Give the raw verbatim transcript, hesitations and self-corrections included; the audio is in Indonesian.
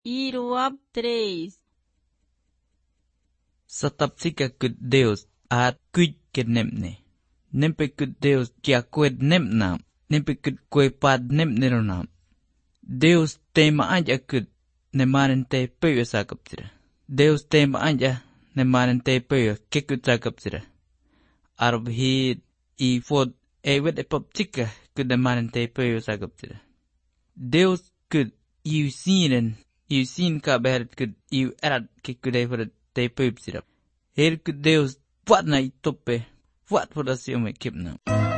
E Roab três. Satapsika kud Deus at kuj ke nemne. Nempe kud Deus kia kued nemna. Nempe kud kue pad nemne ronam. Deus tema aja kud nemanen te peyo sakaptira. Deus tema aja nemanen te peyo kekut sakaptira. Arab hid i fod ewet e paptika kud nemanen te peyo sakaptira. Deus kud iu sinen iu sin ka beharit kud iu erat kekut e fod te peyo ptira. Her kud Deus wat na itope wat fod asiome kipna.